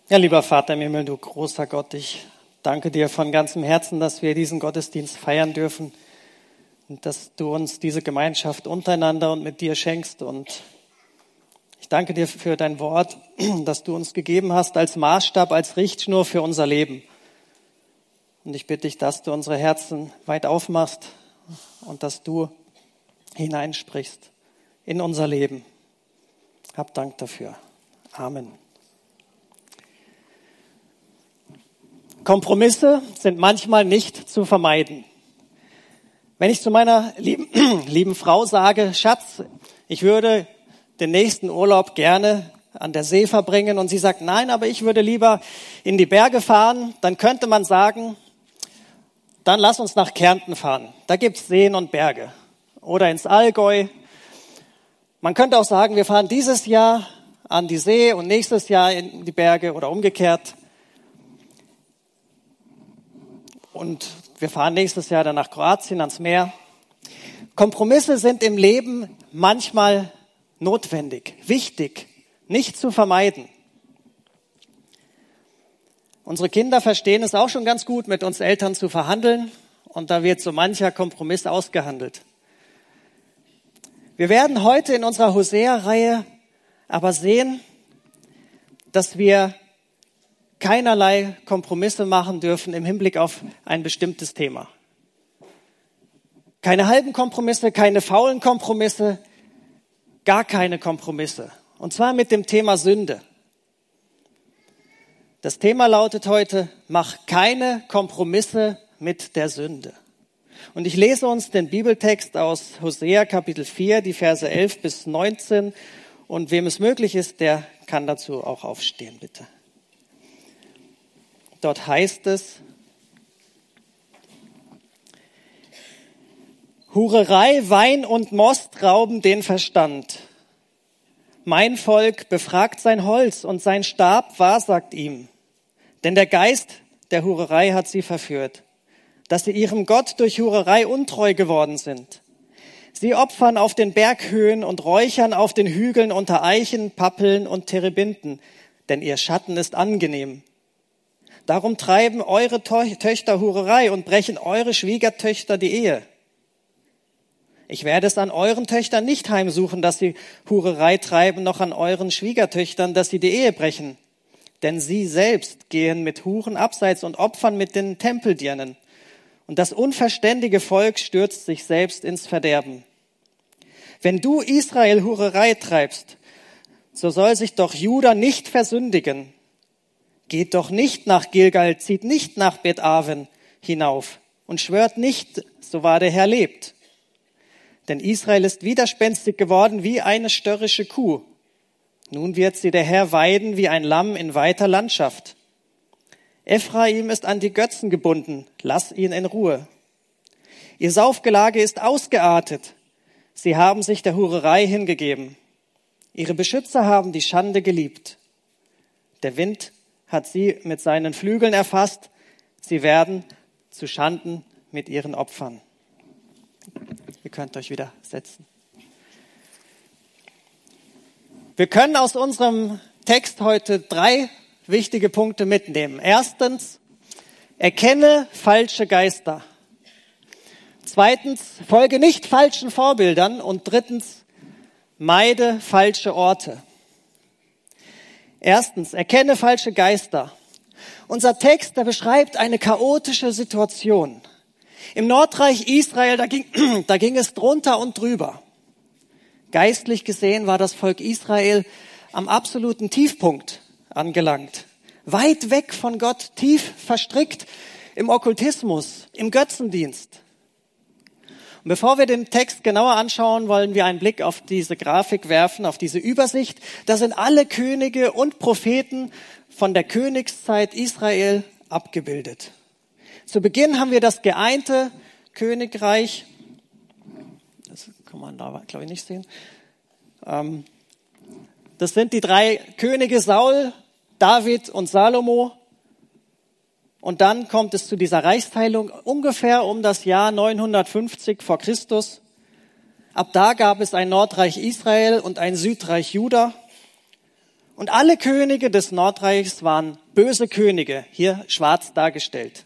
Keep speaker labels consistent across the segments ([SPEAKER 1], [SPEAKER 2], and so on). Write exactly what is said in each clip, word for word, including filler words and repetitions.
[SPEAKER 1] Ja, lieber Vater im Himmel, du großer Gott, ich danke dir von ganzem Herzen, dass wir diesen Gottesdienst feiern dürfen und dass du uns diese Gemeinschaft untereinander und mit dir schenkst. Und ich danke dir für dein Wort, das du uns gegeben hast als Maßstab, als Richtschnur für unser Leben. Und ich bitte dich, dass du unsere Herzen weit aufmachst und dass du hineinsprichst in unser Leben. Hab Dank dafür. Amen. Kompromisse sind manchmal nicht zu vermeiden. Wenn ich zu meiner lieben, lieben Frau sage, Schatz, ich würde den nächsten Urlaub gerne an der See verbringen und sie sagt, nein, aber ich würde lieber in die Berge fahren, dann könnte man sagen, dann lass uns nach Kärnten fahren. Da gibt's Seen und Berge. Oder ins Allgäu. Man könnte auch sagen, wir fahren dieses Jahr an die See und nächstes Jahr in die Berge oder umgekehrt. Und wir fahren nächstes Jahr dann nach Kroatien ans Meer. Kompromisse sind im Leben manchmal notwendig, wichtig, nicht zu vermeiden. Unsere Kinder verstehen es auch schon ganz gut, mit uns Eltern zu verhandeln. Und da wird so mancher Kompromiss ausgehandelt. Wir werden heute in unserer Hosea-Reihe aber sehen, dass wir keinerlei Kompromisse machen dürfen im Hinblick auf ein bestimmtes Thema. Keine halben Kompromisse, keine faulen Kompromisse, gar keine Kompromisse. Und zwar mit dem Thema Sünde. Das Thema lautet heute, mach keine Kompromisse mit der Sünde. Und ich lese uns den Bibeltext aus Hosea Kapitel vier, die Verse elf bis neunzehn. Und wem es möglich ist, der kann dazu auch aufstehen, bitte. Dort heißt es, Hurerei, Wein und Most rauben den Verstand. Mein Volk befragt sein Holz und sein Stab wahrsagt ihm. Denn der Geist der Hurerei hat sie verführt, dass sie ihrem Gott durch Hurerei untreu geworden sind. Sie opfern auf den Berghöhen und räuchern auf den Hügeln unter Eichen, Pappeln und Terebinten, denn ihr Schatten ist angenehm. Darum treiben eure Töchter Hurerei und brechen eure Schwiegertöchter die Ehe. Ich werde es an euren Töchtern nicht heimsuchen, dass sie Hurerei treiben, noch an euren Schwiegertöchtern, dass sie die Ehe brechen. Denn sie selbst gehen mit Huren abseits und opfern mit den Tempeldirnen. Und das unverständige Volk stürzt sich selbst ins Verderben. Wenn du Israel Hurerei treibst, so soll sich doch Juda nicht versündigen. Geht doch nicht nach Gilgal, zieht nicht nach Bet-Aven hinauf und schwört nicht, so wahr der Herr lebt. Denn Israel ist widerspenstig geworden wie eine störrische Kuh. Nun wird sie der Herr weiden wie ein Lamm in weiter Landschaft. Ephraim ist an die Götzen gebunden, lass ihn in Ruhe. Ihr Saufgelage ist ausgeartet, sie haben sich der Hurerei hingegeben. Ihre Beschützer haben die Schande geliebt. Der Wind hat sie mit seinen Flügeln erfasst, sie werden zu Schanden mit ihren Opfern. Ihr könnt euch wieder setzen. Wir können aus unserem Text heute drei wichtige Punkte mitnehmen. Erstens, erkenne falsche Geister. Zweitens, folge nicht falschen Vorbildern. Und drittens, meide falsche Orte. Erstens, erkenne falsche Geister. Unser Text, der beschreibt eine chaotische Situation. Im Nordreich Israel, da ging, da ging es drunter und drüber. Geistlich gesehen war das Volk Israel am absoluten Tiefpunkt angelangt. Weit weg von Gott, tief verstrickt im Okkultismus, im Götzendienst. Und bevor wir den Text genauer anschauen, wollen wir einen Blick auf diese Grafik werfen, auf diese Übersicht. Da sind alle Könige und Propheten von der Königszeit Israel abgebildet. Zu Beginn haben wir das geeinte Königreich. Das kann man da, glaube ich, nicht sehen. Das sind die drei Könige Saul, David und Salomo. Und dann kommt es zu dieser Reichsteilung ungefähr um das Jahr neunhundertfünfzig vor Christus. Ab da gab es ein Nordreich Israel und ein Südreich Juda. Und alle Könige des Nordreichs waren böse Könige, hier schwarz dargestellt.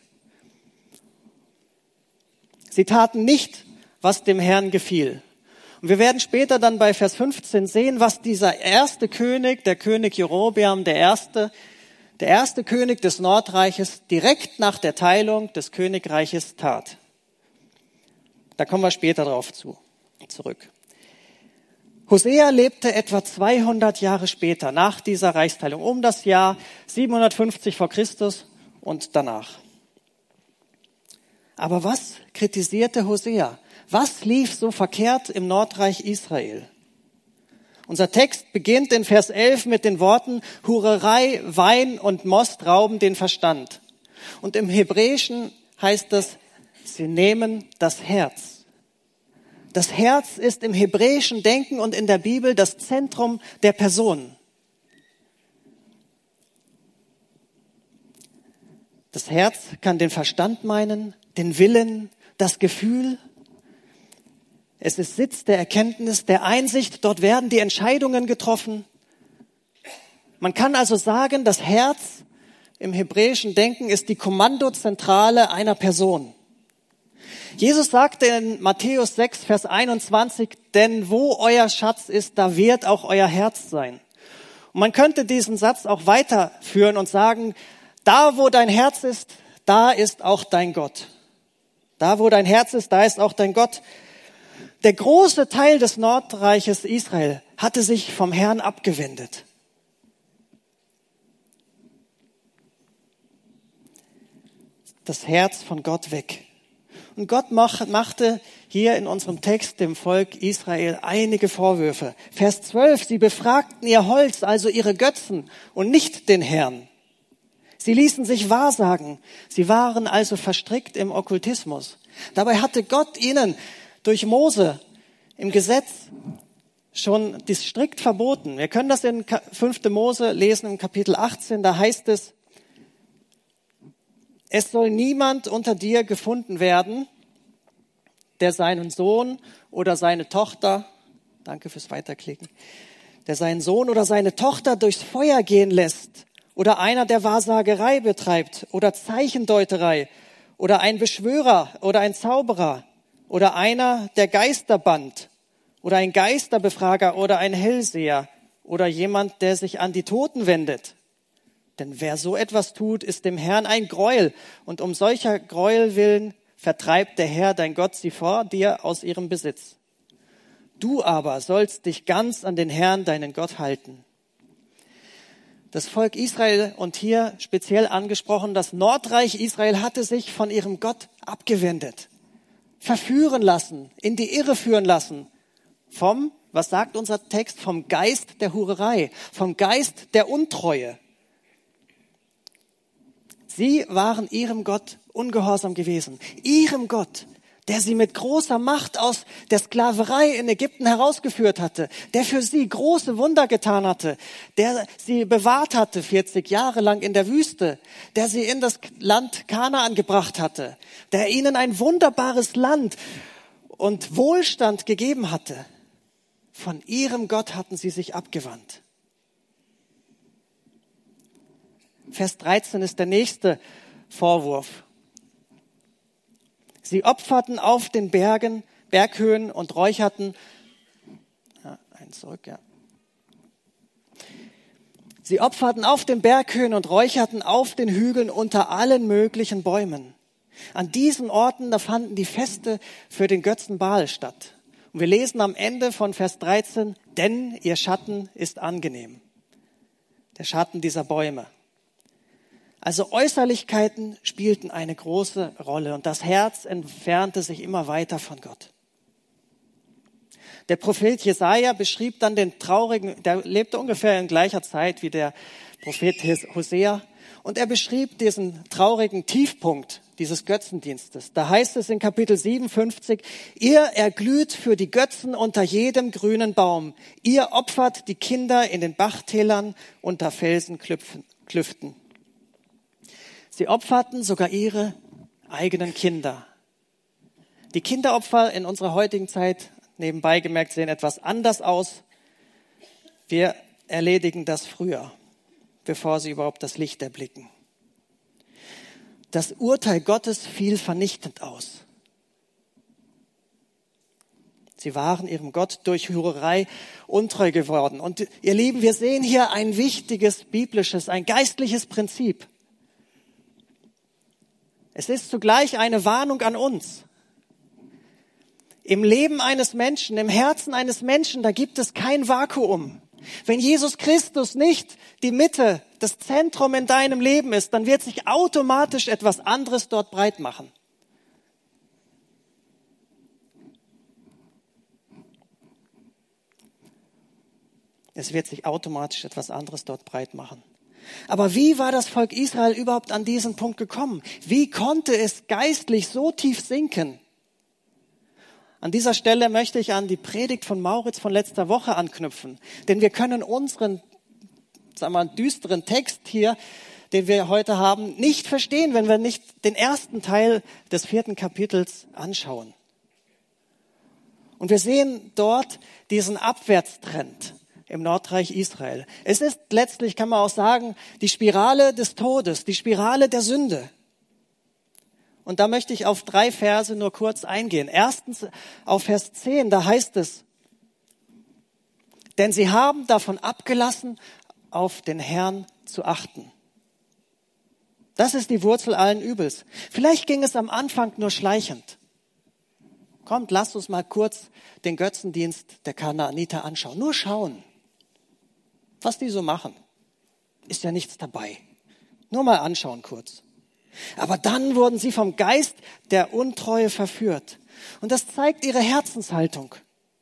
[SPEAKER 1] Sie taten nicht, was dem Herrn gefiel. Und wir werden später dann bei Vers fünfzehn sehen, was dieser erste König, der König Jerobeam, der erste, der erste König des Nordreiches, direkt nach der Teilung des Königreiches tat. Da kommen wir später drauf zu, zurück. Hosea lebte etwa zweihundert Jahre später, nach dieser Reichsteilung, um das Jahr siebenhundertfünfzig vor Christus und danach. Aber was kritisierte Hosea? Was lief so verkehrt im Nordreich Israel? Unser Text beginnt in Vers elf mit den Worten, Hurerei, Wein und Most rauben den Verstand. Und im Hebräischen heißt das, sie nehmen das Herz. Das Herz ist im hebräischen Denken und in der Bibel das Zentrum der Person. Das Herz kann den Verstand meinen, den Willen, das Gefühl. Es ist Sitz der Erkenntnis, der Einsicht. Dort werden die Entscheidungen getroffen. Man kann also sagen, das Herz im hebräischen Denken ist die Kommandozentrale einer Person. Jesus sagte in Matthäus sechs, Vers einundzwanzig, denn wo euer Schatz ist, da wird auch euer Herz sein. Und man könnte diesen Satz auch weiterführen und sagen, da wo dein Herz ist, da ist auch dein Gott. Da wo dein Herz ist, da ist auch dein Gott. Der große Teil des Nordreiches Israel hatte sich vom Herrn abgewendet. Das Herz von Gott weg. Und Gott machte hier in unserem Text dem Volk Israel einige Vorwürfe. Vers zwölf, sie befragten ihr Holz, also ihre Götzen, und nicht den Herrn. Sie ließen sich wahrsagen. Sie waren also verstrickt im Okkultismus. Dabei hatte Gott ihnen durch Mose im Gesetz schon das strikt verboten. Wir können das in fünfte Mose lesen im Kapitel achtzehn. Da heißt es, es soll niemand unter dir gefunden werden, der seinen Sohn oder seine Tochter, danke fürs Weiterklicken, der seinen Sohn oder seine Tochter durchs Feuer gehen lässt, oder einer, der Wahrsagerei betreibt oder Zeichendeuterei oder ein Beschwörer oder ein Zauberer oder einer, der Geister bannt oder ein Geisterbefrager oder ein Hellseher oder jemand, der sich an die Toten wendet. Denn wer so etwas tut, ist dem Herrn ein Gräuel, und um solcher Gräuel willen vertreibt der Herr, dein Gott, sie vor dir aus ihrem Besitz. Du aber sollst dich ganz an den Herrn, deinen Gott, halten. Das Volk Israel, und hier speziell angesprochen, das Nordreich Israel hatte sich von ihrem Gott abgewendet, verführen lassen, in die Irre führen lassen. Vom, was sagt unser Text, vom Geist der Hurerei, vom Geist der Untreue. Sie waren ihrem Gott ungehorsam gewesen, ihrem Gott, der sie mit großer Macht aus der Sklaverei in Ägypten herausgeführt hatte, der für sie große Wunder getan hatte, der sie bewahrt hatte vierzig Jahre lang in der Wüste, der sie in das Land Kanaan gebracht hatte, der ihnen ein wunderbares Land und Wohlstand gegeben hatte. Von ihrem Gott hatten sie sich abgewandt. Vers dreizehn ist der nächste Vorwurf. Sie opferten auf den Bergen, Berghöhen und räucherten, ja, ein zurück, ja. Sie opferten auf den Berghöhen und räucherten auf den Hügeln unter allen möglichen Bäumen. An diesen Orten, da fanden die Feste für den Götzen Baal statt. Und wir lesen am Ende von Vers dreizehn, denn ihr Schatten ist angenehm. Der Schatten dieser Bäume. Also Äußerlichkeiten spielten eine große Rolle und das Herz entfernte sich immer weiter von Gott. Der Prophet Jesaja beschrieb dann den traurigen, der lebte ungefähr in gleicher Zeit wie der Prophet Hosea, und er beschrieb diesen traurigen Tiefpunkt dieses Götzendienstes. Da heißt es in Kapitel siebenundfünfzig, ihr erglüht für die Götzen unter jedem grünen Baum, ihr opfert die Kinder in den Bachtälern unter Felsenklüften. Sie opferten sogar ihre eigenen Kinder. Die Kinderopfer in unserer heutigen Zeit, nebenbei gemerkt, sehen etwas anders aus. Wir erledigen das früher. bevor sie überhaupt das Licht erblicken. Das Urteil Gottes fiel vernichtend aus. Sie waren ihrem Gott durch Hurerei untreu geworden. Und ihr Lieben, wir sehen hier ein wichtiges biblisches, ein geistliches Prinzip. Es ist zugleich eine Warnung an uns. Im Leben eines Menschen, im Herzen eines Menschen, da gibt es kein Vakuum. Wenn Jesus Christus nicht die Mitte, das Zentrum in deinem Leben ist, dann wird sich automatisch etwas anderes dort breit machen. Es wird sich automatisch etwas anderes dort breit machen. Aber wie war das Volk Israel überhaupt an diesen Punkt gekommen? Wie konnte es geistlich so tief sinken? An dieser Stelle möchte ich an die Predigt von Mauritz von letzter Woche anknüpfen. Denn wir können unseren, sagen wir mal, düsteren Text hier, den wir heute haben, nicht verstehen, wenn wir nicht den ersten Teil des vierten Kapitels anschauen. Und wir sehen dort diesen Abwärtstrend im Nordreich Israel. Es ist letztlich, kann man auch sagen, die Spirale des Todes, die Spirale der Sünde. Und da möchte ich auf drei Verse nur kurz eingehen. Erstens auf Vers zehn, da heißt es, denn sie haben davon abgelassen, auf den Herrn zu achten. Das ist die Wurzel allen Übels. Vielleicht ging es am Anfang nur schleichend. Kommt, lasst uns mal kurz den Götzendienst der Kanaaniter anschauen. Nur schauen, was die so machen. Ist ja nichts dabei. Nur mal anschauen kurz. Aber dann wurden sie vom Geist der Untreue verführt. Und das zeigt ihre Herzenshaltung.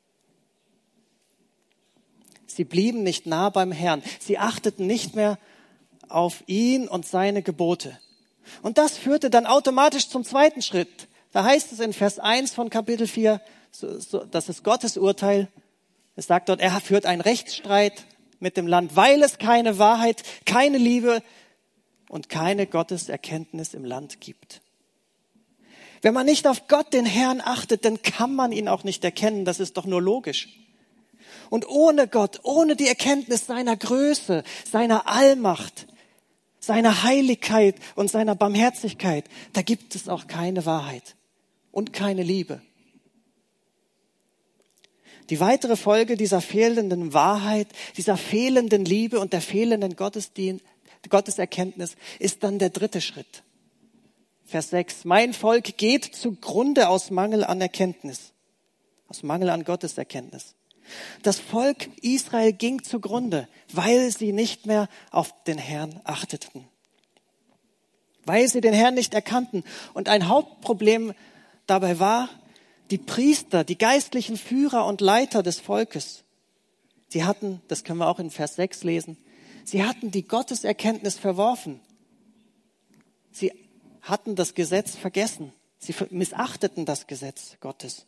[SPEAKER 1] Sie blieben nicht nah beim Herrn. Sie achteten nicht mehr auf ihn und seine Gebote. Und das führte dann automatisch zum zweiten Schritt. Da heißt es in Vers eins von Kapitel vier, so, so, das ist Gottes Urteil. Es sagt dort, er führt einen Rechtsstreit mit dem Land, weil es keine Wahrheit, keine Liebe und keine Gotteserkenntnis im Land gibt. Wenn man nicht auf Gott, den Herrn, achtet, dann kann man ihn auch nicht erkennen. Das ist doch nur logisch. Und ohne Gott, ohne die Erkenntnis seiner Größe, seiner Allmacht, seiner Heiligkeit und seiner Barmherzigkeit, da gibt es auch keine Wahrheit und keine Liebe. Die weitere Folge dieser fehlenden Wahrheit, dieser fehlenden Liebe und der fehlenden Gottesdienst, Gotteserkenntnis ist dann der dritte Schritt. Vers sechs. Mein Volk geht zugrunde aus Mangel an Erkenntnis, aus Mangel an Gotteserkenntnis. Das Volk Israel ging zugrunde, weil sie nicht mehr auf den Herrn achteten. Weil sie den Herrn nicht erkannten. Und ein Hauptproblem dabei war, die Priester, die geistlichen Führer und Leiter des Volkes, sie hatten, das können wir auch in Vers sechs lesen, sie hatten die Gotteserkenntnis verworfen. Sie hatten das Gesetz vergessen. Sie missachteten das Gesetz Gottes.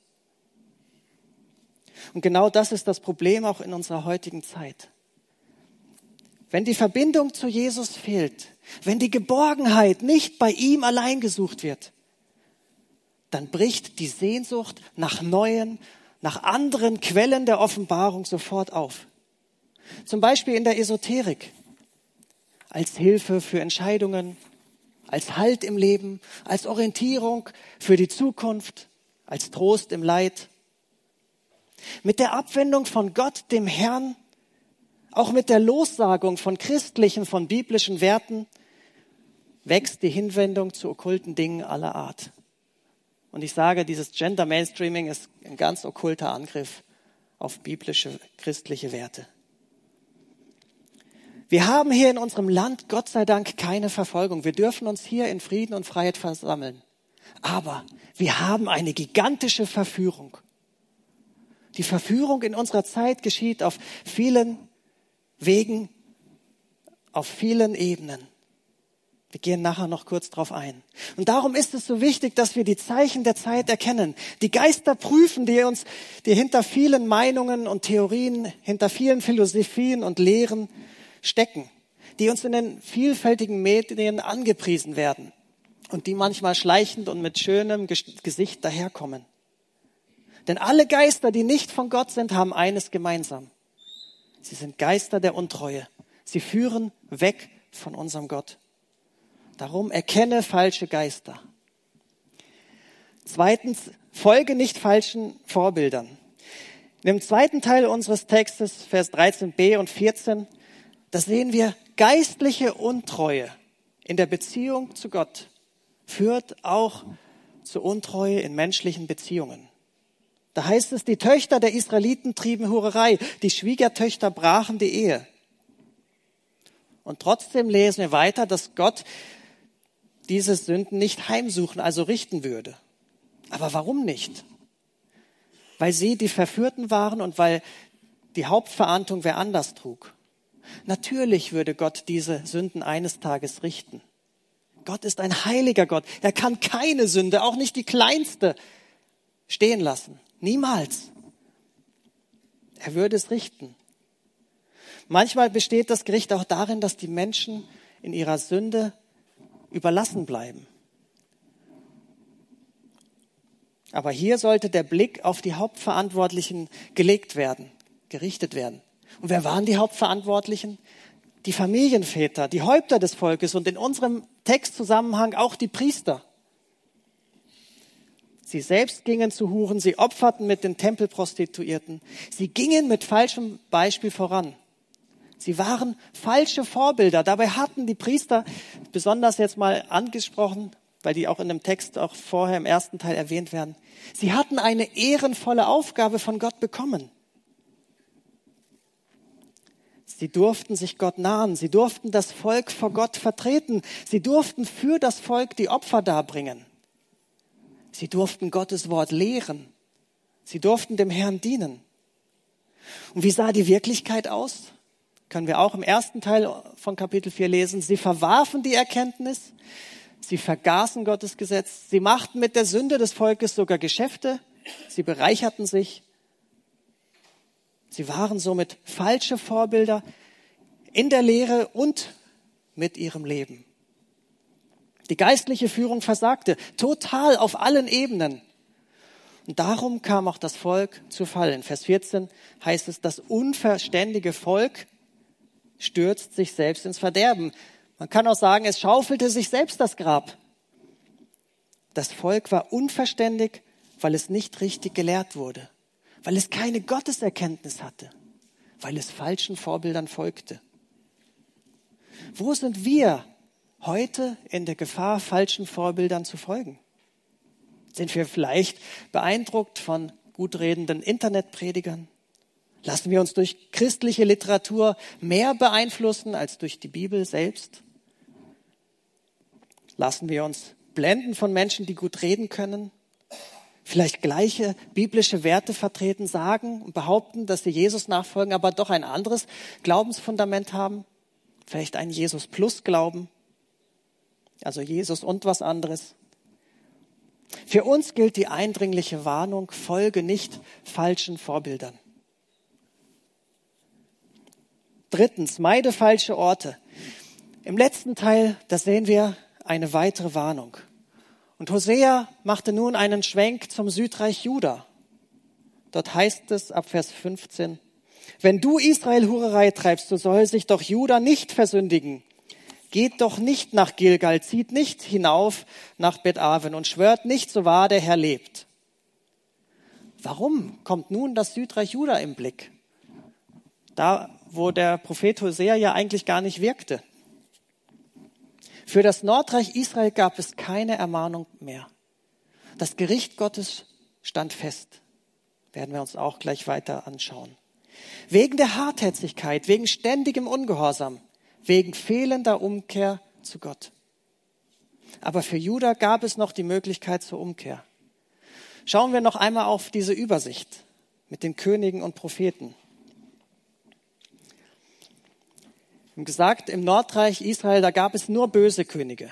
[SPEAKER 1] Und genau das ist das Problem auch in unserer heutigen Zeit. Wenn die Verbindung zu Jesus fehlt, wenn die Geborgenheit nicht bei ihm allein gesucht wird, dann bricht die Sehnsucht nach neuen, nach anderen Quellen der Offenbarung sofort auf. Zum Beispiel in der Esoterik, als Hilfe für Entscheidungen, als Halt im Leben, als Orientierung für die Zukunft, als Trost im Leid. Mit der Abwendung von Gott, dem Herrn, auch mit der Lossagung von christlichen, von biblischen Werten, wächst die Hinwendung zu okkulten Dingen aller Art. Und ich sage, dieses Gender Mainstreaming ist ein ganz okkulter Angriff auf biblische, christliche Werte. Wir haben hier in unserem Land, Gott sei Dank, keine Verfolgung. Wir dürfen uns hier in Frieden und Freiheit versammeln. Aber wir haben eine gigantische Verführung. Die Verführung in unserer Zeit geschieht auf vielen Wegen, auf vielen Ebenen. Wir gehen nachher noch kurz drauf ein. Und darum ist es so wichtig, dass wir die Zeichen der Zeit erkennen. Die Geister prüfen, die uns, die hinter vielen Meinungen und Theorien, hinter vielen Philosophien und Lehren stecken, die uns in den vielfältigen Medien angepriesen werden und die manchmal schleichend und mit schönem Gesicht daherkommen. Denn alle Geister, die nicht von Gott sind, haben eines gemeinsam. Sie sind Geister der Untreue, Sie führen weg von unserem Gott. Darum erkenne falsche Geister. Zweitens, folge nicht falschen Vorbildern. In dem zweiten Teil unseres Textes, Vers dreizehn b und vierzehn, da sehen wir, geistliche Untreue in der Beziehung zu Gott führt auch zu Untreue in menschlichen Beziehungen. Da heißt es, die Töchter der Israeliten trieben Hurerei, die Schwiegertöchter brachen die Ehe. Und trotzdem lesen wir weiter, dass Gott diese Sünden nicht heimsuchen, also richten würde. Aber warum nicht? Weil sie die Verführten waren und weil die Hauptverantwortung wer anders trug. Natürlich würde Gott diese Sünden eines Tages richten. Gott ist ein heiliger Gott. Er kann keine Sünde, auch nicht die kleinste, stehen lassen. Niemals. Er würde es richten. Manchmal besteht das Gericht auch darin, dass die Menschen in ihrer Sünde überlassen bleiben. Aber hier sollte der Blick auf die Hauptverantwortlichen gelegt werden, gerichtet werden. Und wer waren die Hauptverantwortlichen? Die Familienväter, die Häupter des Volkes und in unserem Textzusammenhang auch die Priester. Sie selbst gingen zu Huren, sie opferten mit den Tempelprostituierten. Sie gingen mit falschem Beispiel voran. Sie waren falsche Vorbilder. Dabei hatten die Priester, besonders jetzt mal angesprochen, weil die auch in dem Text auch vorher im ersten Teil erwähnt werden, sie hatten eine ehrenvolle Aufgabe von Gott bekommen. Sie durften sich Gott nahen, sie durften das Volk vor Gott vertreten, sie durften für das Volk die Opfer darbringen. Sie durften Gottes Wort lehren, sie durften dem Herrn dienen. Und wie sah die Wirklichkeit aus? Können wir auch im ersten Teil von Kapitel vier lesen. Sie verwarfen die Erkenntnis, sie vergaßen Gottes Gesetz, sie machten mit der Sünde des Volkes sogar Geschäfte, sie bereicherten sich. Sie waren somit falsche Vorbilder in der Lehre und mit ihrem Leben. Die geistliche Führung versagte total auf allen Ebenen. Und darum kam auch das Volk zu Fall. In Vers vierzehn heißt es, das unverständige Volk stürzt sich selbst ins Verderben. Man kann auch sagen, es schaufelte sich selbst das Grab. Das Volk war unverständig, weil es nicht richtig gelehrt wurde, weil es keine Gotteserkenntnis hatte, weil es falschen Vorbildern folgte. Wo sind wir heute in der Gefahr, falschen Vorbildern zu folgen? Sind wir vielleicht beeindruckt von gutredenden Internetpredigern? Lassen wir uns durch christliche Literatur mehr beeinflussen als durch die Bibel selbst? Lassen wir uns blenden von Menschen, die gut reden können? Vielleicht gleiche biblische Werte vertreten, sagen und behaupten, dass sie Jesus nachfolgen, aber doch ein anderes Glaubensfundament haben? Vielleicht einen Jesus-Plus-Glauben? Also Jesus und was anderes? Für uns gilt die eindringliche Warnung, folge nicht falschen Vorbildern. Drittens, meide falsche Orte. Im letzten Teil, da sehen wir eine weitere Warnung. Und Hosea machte nun einen Schwenk zum Südreich Juda. Dort heißt es ab Vers fünfzehn, wenn du Israel Hurerei treibst, so soll sich doch Juda nicht versündigen. Geht doch nicht nach Gilgal, zieht nicht hinauf nach Bet-Aven und schwört nicht, so wahr der Herr lebt. Warum kommt nun das Südreich Juda im Blick? Da, wo der Prophet Hosea ja eigentlich gar nicht wirkte. Für das Nordreich Israel gab es keine Ermahnung mehr. Das Gericht Gottes stand fest. Werden wir uns auch gleich weiter anschauen. Wegen der Hartherzigkeit, wegen ständigem Ungehorsam, wegen fehlender Umkehr zu Gott. Aber für Juda gab es noch die Möglichkeit zur Umkehr. Schauen wir noch einmal auf diese Übersicht mit den Königen und Propheten. Wir haben gesagt, im Nordreich Israel, da gab es nur böse Könige.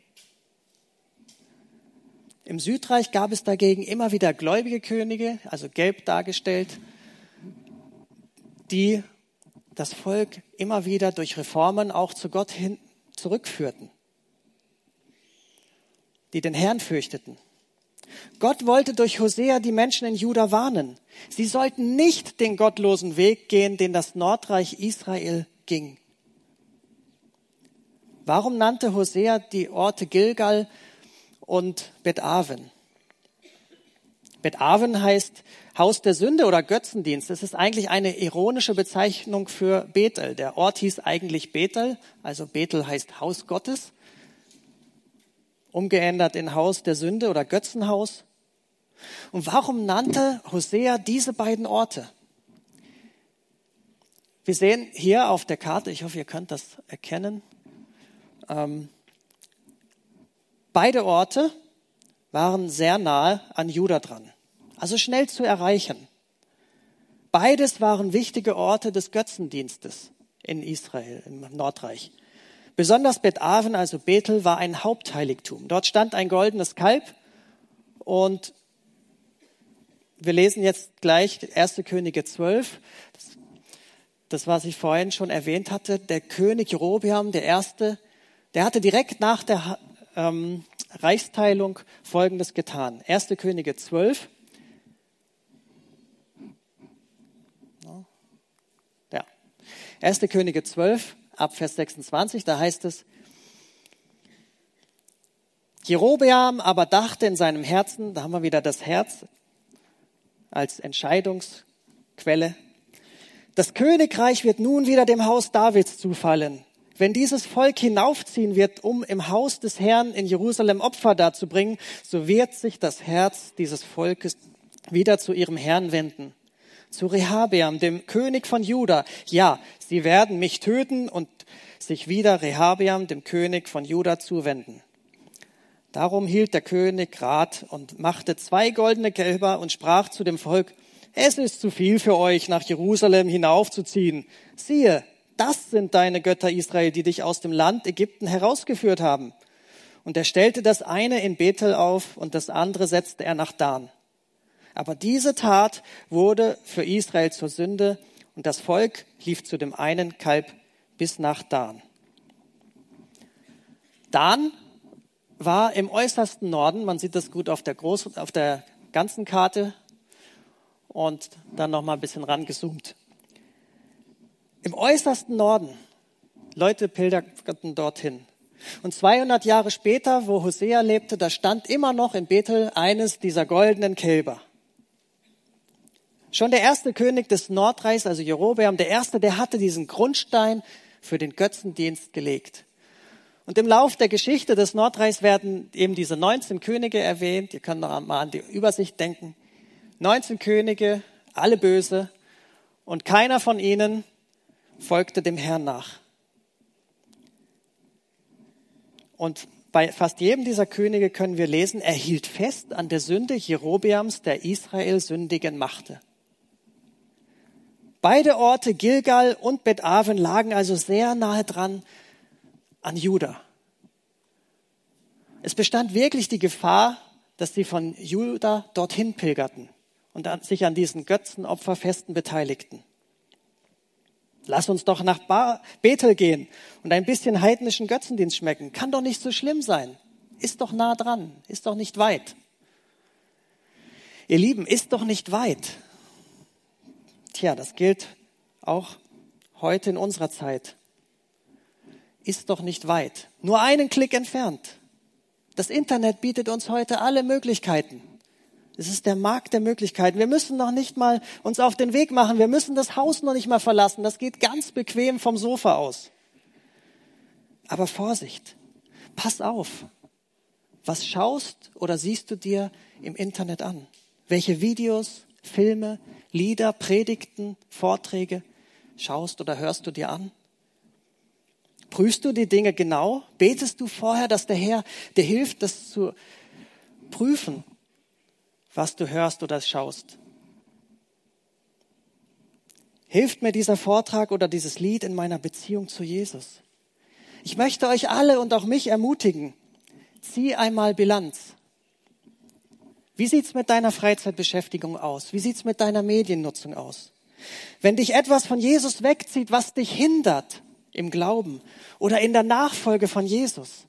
[SPEAKER 1] Im Südreich gab es dagegen immer wieder gläubige Könige, also gelb dargestellt, die das Volk immer wieder durch Reformen auch zu Gott hin zurückführten, die den Herrn fürchteten. Gott wollte durch Hosea die Menschen in Juda warnen. Sie sollten nicht den gottlosen Weg gehen, den das Nordreich Israel ging. Warum nannte Hosea die Orte Gilgal und Bet-Aven? Bet-Aven heißt Haus der Sünde oder Götzendienst. Das ist eigentlich eine ironische Bezeichnung für Bethel. Der Ort hieß eigentlich Bethel, also Bethel heißt Haus Gottes, umgeändert in Haus der Sünde oder Götzenhaus. Und warum nannte Hosea diese beiden Orte? Wir sehen hier auf der Karte, ich hoffe, ihr könnt das erkennen, ähm, beide Orte waren sehr nahe an Juda dran, also schnell zu erreichen. Beides waren wichtige Orte des Götzendienstes in Israel, im Nordreich. Besonders Bet-Aven, also Bethel, war ein Hauptheiligtum. Dort stand ein goldenes Kalb und wir lesen jetzt gleich erste Könige zwölf. Das, das, was ich vorhin schon erwähnt hatte, der König Jerobeam, der Erste, der hatte direkt nach der ähm, Reichsteilung Folgendes getan. erste Könige zwölf. Ja. erste Könige zwölf, ab Vers sechsundzwanzig, da heißt es, Jerobeam aber dachte in seinem Herzen, da haben wir wieder das Herz als Entscheidungsquelle, das Königreich wird nun wieder dem Haus Davids zufallen. Wenn dieses Volk hinaufziehen wird, um im Haus des Herrn in Jerusalem Opfer darzubringen, so wird sich das Herz dieses Volkes wieder zu ihrem Herrn wenden. Zu Rehabeam, dem König von Juda. Ja, sie werden mich töten und sich wieder Rehabeam, dem König von Juda, zuwenden. Darum hielt der König Rat und machte zwei goldene Kälber und sprach zu dem Volk, es ist zu viel für euch, nach Jerusalem hinaufzuziehen. Siehe, das sind deine Götter Israel, die dich aus dem Land Ägypten herausgeführt haben. Und er stellte das eine in Bethel auf und das andere setzte er nach Dan. Aber diese Tat wurde für Israel zur Sünde und das Volk lief zu dem einen Kalb bis nach Dan. Dan war im äußersten Norden, man sieht das gut auf der, Groß- auf der ganzen Karte und dann noch mal ein bisschen rangezoomt. Im äußersten Norden, Leute pilgerten dorthin. Und zweihundert Jahre später, wo Hosea lebte, da stand immer noch in Bethel eines dieser goldenen Kälber. Schon der erste König des Nordreichs, also Jerobeam, der erste, der hatte diesen Grundstein für den Götzendienst gelegt. Und im Lauf der Geschichte des Nordreichs werden eben diese neunzehn Könige erwähnt. Ihr könnt noch mal an die Übersicht denken. neunzehn Könige, alle böse. Und keiner von ihnen folgte dem Herrn nach. Und bei fast jedem dieser Könige können wir lesen, er hielt fest an der Sünde Jerobeams, der Israel sündigen machte. Beide Orte, Gilgal und Bet-Aven, lagen also sehr nahe dran an Juda. Es bestand wirklich die Gefahr, dass sie von Juda dorthin pilgerten und sich an diesen Götzenopferfesten beteiligten. Lass uns doch nach Bar- Bethel gehen und ein bisschen heidnischen Götzendienst schmecken. Kann doch nicht so schlimm sein. Ist doch nah dran, ist doch nicht weit. Ihr Lieben, ist doch nicht weit. Tja, das gilt auch heute in unserer Zeit. Ist doch nicht weit. Nur einen Klick entfernt. Das Internet bietet uns heute alle Möglichkeiten. Es ist der Markt der Möglichkeiten. Wir müssen noch nicht mal uns auf den Weg machen. Wir müssen das Haus noch nicht mal verlassen. Das geht ganz bequem vom Sofa aus. Aber Vorsicht, pass auf. Was schaust oder siehst du dir im Internet an? Welche Videos, Filme, Lieder, Predigten, Vorträge schaust oder hörst du dir an? Prüfst du die Dinge genau? Betest du vorher, dass der Herr dir hilft, das zu prüfen, was du hörst oder schaust? Hilft mir dieser Vortrag oder dieses Lied in meiner Beziehung zu Jesus? Ich möchte euch alle und auch mich ermutigen, zieh einmal Bilanz. Wie sieht's mit deiner Freizeitbeschäftigung aus? Wie sieht's mit deiner Mediennutzung aus? Wenn dich etwas von Jesus wegzieht, was dich hindert im Glauben oder in der Nachfolge von Jesus,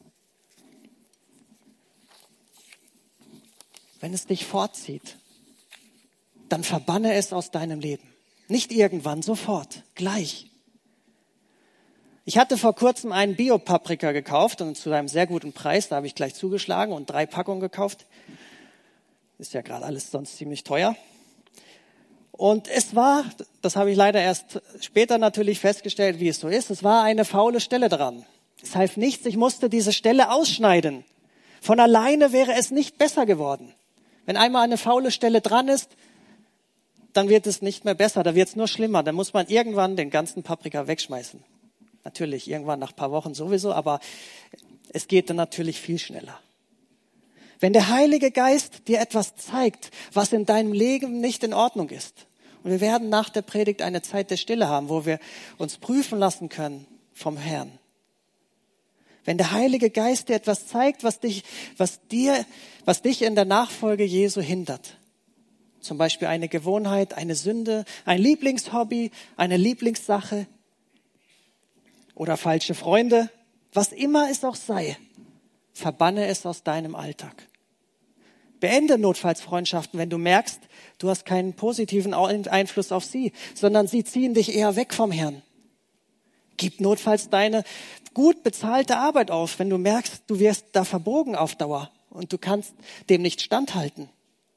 [SPEAKER 1] wenn es dich fortzieht, dann verbanne es aus deinem Leben. Nicht irgendwann, sofort, gleich. Ich hatte vor kurzem einen Bio-Paprika gekauft und zu einem sehr guten Preis, da habe ich gleich zugeschlagen und drei Packungen gekauft. Ist ja gerade alles sonst ziemlich teuer. Und es war, das habe ich leider erst später natürlich festgestellt, wie es so ist, es war eine faule Stelle dran. Es half nichts, ich musste diese Stelle ausschneiden. Von alleine wäre es nicht besser geworden. Wenn einmal eine faule Stelle dran ist, dann wird es nicht mehr besser, da wird es nur schlimmer. Dann muss man irgendwann den ganzen Paprika wegschmeißen. Natürlich, irgendwann nach ein paar Wochen sowieso, aber es geht dann natürlich viel schneller. Wenn der Heilige Geist dir etwas zeigt, was in deinem Leben nicht in Ordnung ist, und wir werden nach der Predigt eine Zeit der Stille haben, wo wir uns prüfen lassen können vom Herrn. Wenn der Heilige Geist dir etwas zeigt, was dich, was dir, was dich in der Nachfolge Jesu hindert, zum Beispiel eine Gewohnheit, eine Sünde, ein Lieblingshobby, eine Lieblingssache oder falsche Freunde, was immer es auch sei, verbanne es aus deinem Alltag. Beende notfalls Freundschaften, wenn du merkst, du hast keinen positiven Einfluss auf sie, sondern sie ziehen dich eher weg vom Herrn. Gib notfalls deine gut bezahlte Arbeit auf, wenn du merkst, du wirst da verbogen auf Dauer und du kannst dem nicht standhalten.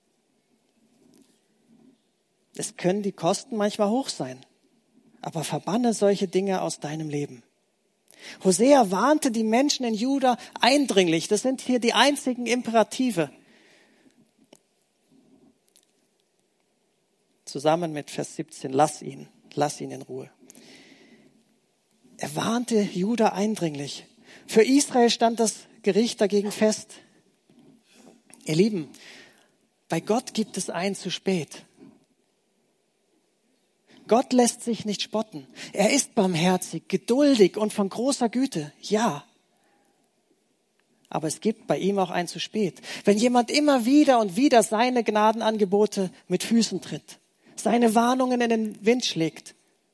[SPEAKER 1] Es können die Kosten manchmal hoch sein, aber verbanne solche Dinge aus deinem Leben. Hosea warnte die Menschen in Juda eindringlich. Das sind hier die einzigen Imperative. Zusammen mit Vers siebzehn, lass ihn, lass ihn in Ruhe. Er warnte Juda eindringlich. Für Israel stand das Gericht dagegen fest. Ihr Lieben, bei Gott gibt es ein zu spät. Gott lässt sich nicht spotten. Er ist barmherzig, geduldig und von großer Güte. Ja. Aber es gibt bei ihm auch ein zu spät. Wenn jemand immer wieder und wieder seine Gnadenangebote mit Füßen tritt, seine Warnungen in den Wind schlägt,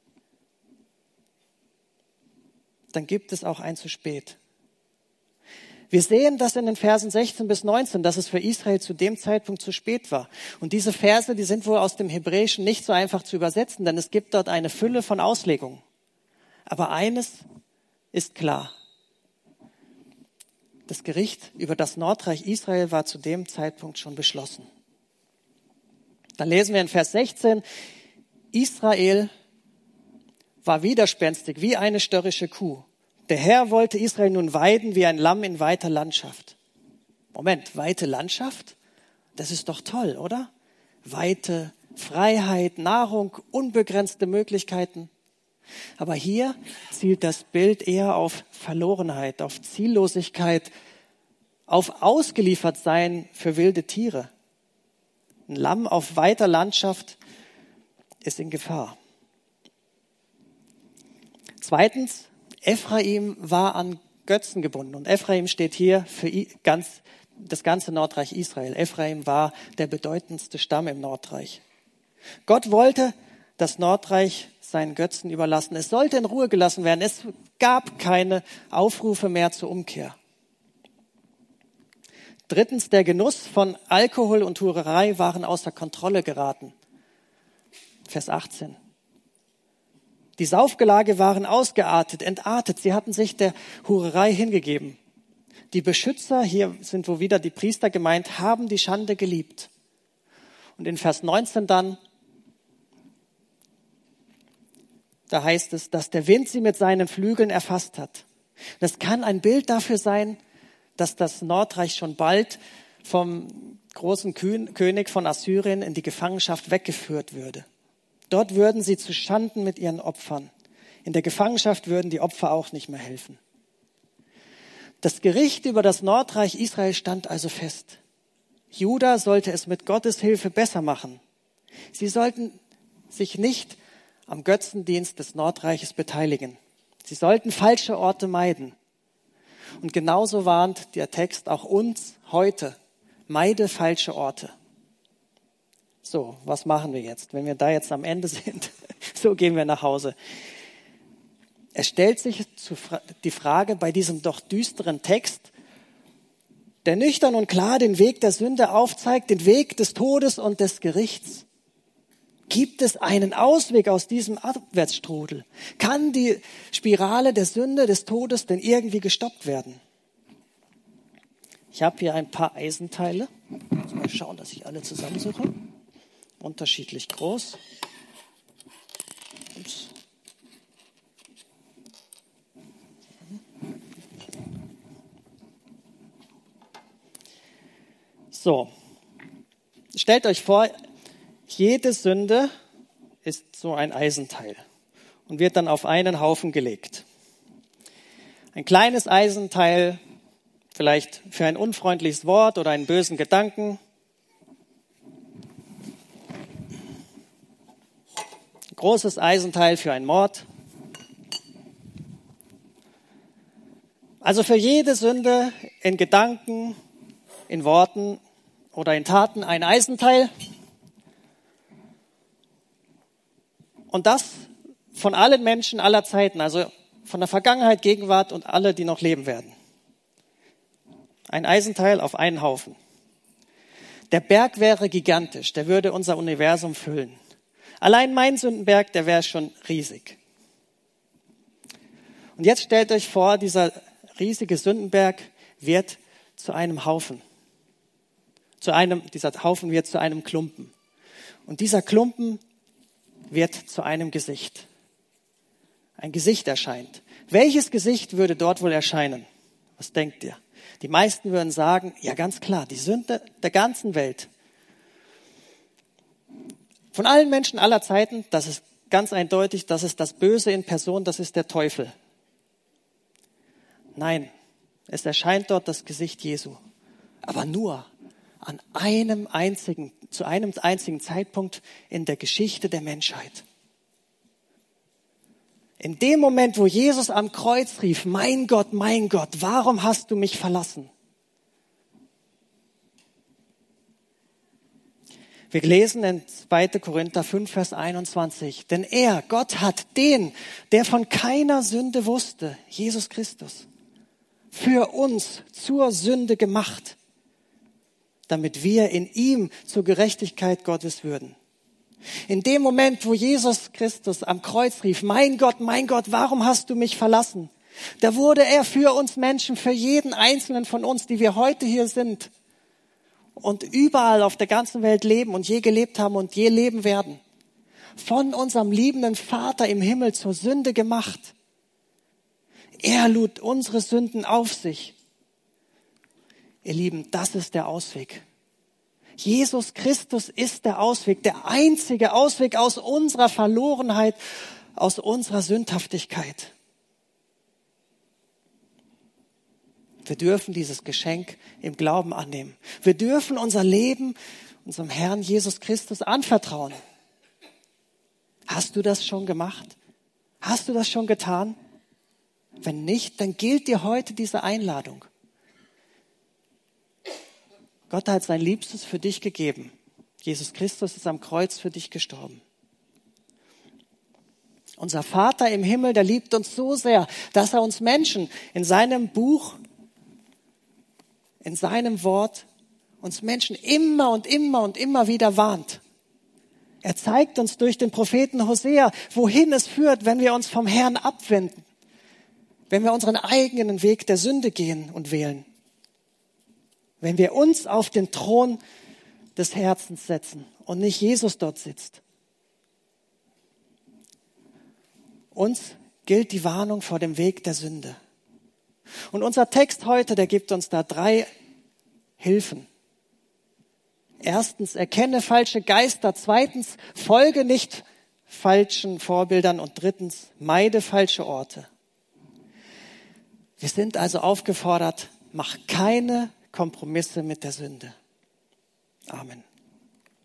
[SPEAKER 1] dann gibt es auch ein zu spät. Wir sehen das in den Versen sechzehn bis neunzehn, dass es für Israel zu dem Zeitpunkt zu spät war. Und diese Verse, die sind wohl aus dem Hebräischen nicht so einfach zu übersetzen, denn es gibt dort eine Fülle von Auslegungen. Aber eines ist klar. Das Gericht über das Nordreich Israel war zu dem Zeitpunkt schon beschlossen. Dann lesen wir in Vers sechzehn, Israel war widerspenstig wie eine störrische Kuh. Der Herr wollte Israel nun weiden wie ein Lamm in weiter Landschaft. Moment, weite Landschaft? Das ist doch toll, oder? Weite, Freiheit, Nahrung, unbegrenzte Möglichkeiten. Aber hier zielt das Bild eher auf Verlorenheit, auf Ziellosigkeit, auf Ausgeliefertsein für wilde Tiere. Ein Lamm auf weiter Landschaft ist in Gefahr. Zweitens, Ephraim war an Götzen gebunden. Und Ephraim steht hier für ganz, das ganze Nordreich Israel. Ephraim war der bedeutendste Stamm im Nordreich. Gott wollte das Nordreich seinen Götzen überlassen. Es sollte in Ruhe gelassen werden. Es gab keine Aufrufe mehr zur Umkehr. Drittens, der Genuss von Alkohol und Hurerei waren außer Kontrolle geraten. Vers achtzehn. Die Saufgelage waren ausgeartet, entartet. Sie hatten sich der Hurerei hingegeben. Die Beschützer, hier sind wohl wieder die Priester gemeint, haben die Schande geliebt. Und in Vers neunzehn dann, da heißt es, dass der Wind sie mit seinen Flügeln erfasst hat. Das kann ein Bild dafür sein, dass das Nordreich schon bald vom großen König von Assyrien in die Gefangenschaft weggeführt würde. Dort würden sie zu Schanden mit ihren Opfern. In der Gefangenschaft würden die Opfer auch nicht mehr helfen. Das Gericht über das Nordreich Israel stand also fest. Juda sollte es mit Gottes Hilfe besser machen. Sie sollten sich nicht am Götzendienst des Nordreiches beteiligen. Sie sollten falsche Orte meiden. Und genauso warnt der Text auch uns heute. Meide falsche Orte. So, was machen wir jetzt, wenn wir da jetzt am Ende sind? So gehen wir nach Hause. Es stellt sich die Frage bei diesem doch düsteren Text, der nüchtern und klar den Weg der Sünde aufzeigt, den Weg des Todes und des Gerichts. Gibt es einen Ausweg aus diesem Abwärtsstrudel? Kann die Spirale der Sünde, des Todes denn irgendwie gestoppt werden? Ich habe hier ein paar Eisenteile. Mal schauen, dass ich alle zusammensuche. Unterschiedlich groß. Ups. So, stellt euch vor, jede Sünde ist so ein Eisenteil und wird dann auf einen Haufen gelegt. Ein kleines Eisenteil, vielleicht für ein unfreundliches Wort oder einen bösen Gedanken. Ein großes Eisenteil für einen Mord. Also für jede Sünde in Gedanken, in Worten oder in Taten ein Eisenteil. Und das von allen Menschen aller Zeiten, also von der Vergangenheit, Gegenwart und alle, die noch leben werden. Ein Eisenteil auf einen Haufen. Der Berg wäre gigantisch, der würde unser Universum füllen. Allein mein Sündenberg, der wäre schon riesig. Und jetzt stellt euch vor, dieser riesige Sündenberg wird zu einem Haufen. Zu einem, dieser Haufen wird zu einem Klumpen. Und dieser Klumpen wird zu einem Gesicht. Ein Gesicht erscheint. Welches Gesicht würde dort wohl erscheinen? Was denkt ihr? Die meisten würden sagen, ja ganz klar, die Sünde der ganzen Welt. Von allen Menschen aller Zeiten, das ist ganz eindeutig, das ist das Böse in Person, das ist der Teufel. Nein, es erscheint dort das Gesicht Jesu. Aber nur an einem einzigen, zu einem einzigen Zeitpunkt in der Geschichte der Menschheit. In dem Moment, wo Jesus am Kreuz rief, mein Gott, mein Gott, warum hast du mich verlassen? Wir lesen in zweiter Korinther fünf, Vers einundzwanzig. Denn er, Gott, hat den, der von keiner Sünde wusste, Jesus Christus, für uns zur Sünde gemacht, damit wir in ihm zur Gerechtigkeit Gottes würden. In dem Moment, wo Jesus Christus am Kreuz rief, mein Gott, mein Gott, warum hast du mich verlassen? Da wurde er für uns Menschen, für jeden einzelnen von uns, die wir heute hier sind und überall auf der ganzen Welt leben und je gelebt haben und je leben werden, von unserem liebenden Vater im Himmel zur Sünde gemacht. Er lud unsere Sünden auf sich. Ihr Lieben, das ist der Ausweg. Jesus Christus ist der Ausweg, der einzige Ausweg aus unserer Verlorenheit, aus unserer Sündhaftigkeit. Wir dürfen dieses Geschenk im Glauben annehmen. Wir dürfen unser Leben unserem Herrn Jesus Christus anvertrauen. Hast du das schon gemacht? Hast du das schon getan? Wenn nicht, dann gilt dir heute diese Einladung. Gott hat sein Liebstes für dich gegeben. Jesus Christus ist am Kreuz für dich gestorben. Unser Vater im Himmel, der liebt uns so sehr, dass er uns Menschen in seinem Buch, in seinem Wort, uns Menschen immer und immer und immer wieder warnt. Er zeigt uns durch den Propheten Hosea, wohin es führt, wenn wir uns vom Herrn abwenden, wenn wir unseren eigenen Weg der Sünde gehen und wählen. Wenn wir uns auf den Thron des Herzens setzen und nicht Jesus dort sitzt. Uns gilt die Warnung vor dem Weg der Sünde. Und unser Text heute, der gibt uns da drei Hilfen. Erstens, erkenne falsche Geister. Zweitens, folge nicht falschen Vorbildern. Und drittens, meide falsche Orte. Wir sind also aufgefordert, mach keine Kompromisse mit der Sünde. Amen.